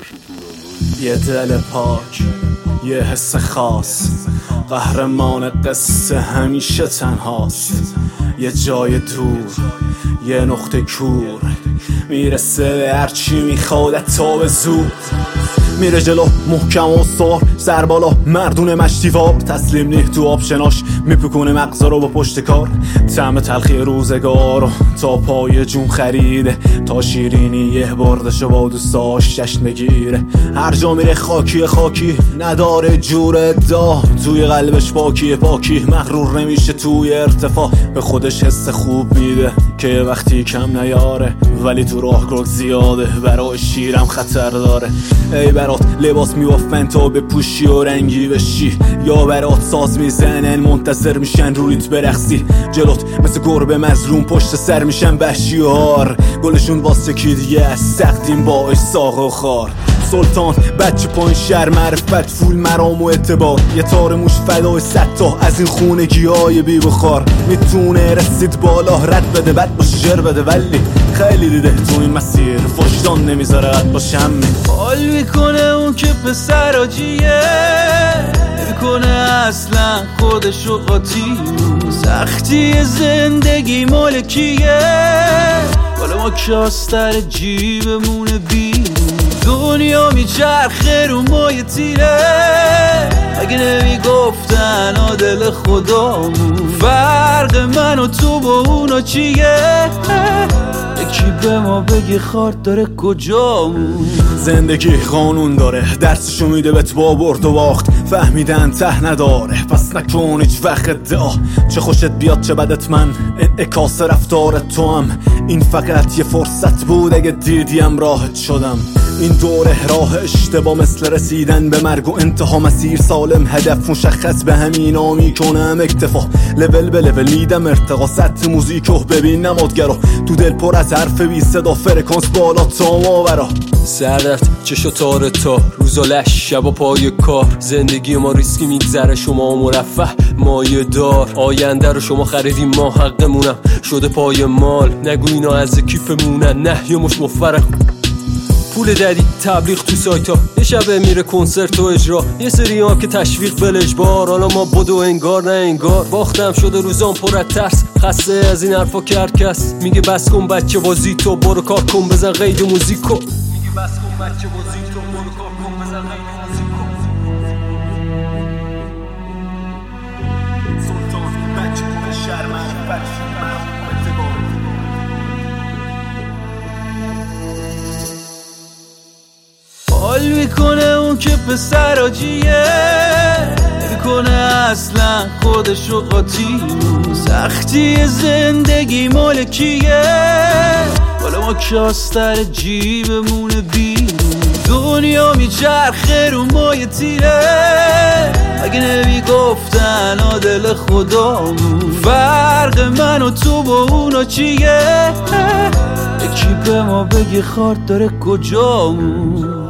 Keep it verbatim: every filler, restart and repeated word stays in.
یه دل پاک، یه حس خاص، قهرمان قصه همیشه تنهاست. یه جای دور، یه نقطه کور، میرسه به هرچی میخواد تا به زود. میره جلو محکم و سار، سر بالا مردون مشتیوار. تسلیم نی تو آبشناش، میپکونه مغزا رو با پشت کار. طعم تلخی روزگارو تا پای جون خریده، تا شیرینی یه بردشو با دوستاش جشن بگیره. هر جا میره خاکی خاکی، نداره جور ادعا. توی قلبش پاکی پاکی، مغرور نمیشه توی ارتفاع. به خودش حس خوب میده که یه وقتی کم نیاره، ولی تو راهرو زیاده، برای شیرم خطر داره. ای برات لباس میبافن تا به پوشی و رنگی بشی، یا برات ساز میزنن منتظر میشن رویت برقصی. جلوت مثل گربه مظلوم پشت سر میشن وحشی هار، گلشون واسه کی دیگه از سختیم باش ساق و خار. سلطان بچه پایین شهر معرفت، فول مرام و اعتبار. یه تار موش فدای صد تا از این خونگی های بی بخار. میتونه رسید بالا رد بده، بد باشه جر بده، ولی خیلی دیده تو این مسیر فشدان نمیذاره قد باشه همین. حال میکنه اون که پسر آجیه، نمیکنه اصلا خودشو قاطی. سختی زندگی مالکیه، حالا ما کاستر جیبمونه بیرون. دنیا میچرخه رو مای تیره، اگه نمیگفتن آدل خدامون. فرق من و تو با اونا چیه؟ یکی به ما بگی خارد داره کجامون. زندگی قانون داره، درسشو میده بهت با برد و باخت. فهمیدن ته نداره، پس نکن هیچ وقت ادعا. چه خوشت بیاد چه بدت، من انعکاس رفتار تو هم. این فقط یه فرصت بود، اگه دیدیم راحت شدم. این دوره راه اشتباه مثل رسیدن به مرگ و انتها. مسیر سالم، هدف مشخص، به همینا میکنم اکتفا. لول به لول میدم ارتقا، سطح موزیکو ببین نمادگرا. تو دل پر از حرف بی صدا، فرکانس بالا تا ماورا. سردت چشو تاره تا روز و لش، شب و پای کار. زندگی ما ریسکی میگذره، شما مرفه مایه دار. آینده رو شما خریدیم، ما حقمونم شده پای مال. نگو اینا از کیفمونن، نه یه مش مفرق. پول دادی تبلیغ تو سایت ها، یه شبه میره کنسرت و اجرا. یه سری ها که تشویق بلجبار، حالا ما بدو انگار نه انگار. باختم شده روزان پر از ترس، خسته از این حرفا که هر کس میگه بس کن بچه بازی تو، برو کار کن بزن قید موزیکو. میگه بس کن بچه بازی تو، برو کار کن بزن قید موزیکو. سلطان بچه پایین شهر معرفت، مرام و اعتبار. حال میکنه اون که پسر آجیه، نمیکنه اصلا خودشو قاطی. سختی زندگی مالکیه، حالا ما کاستر جیبمونه بیرون. دنیا میچرخه رو مای تیره، اگه نمیگفتن آدل خدامون. فرق من و تو با اونا چیه؟ یکی به ما بگی خارد داره کجامون.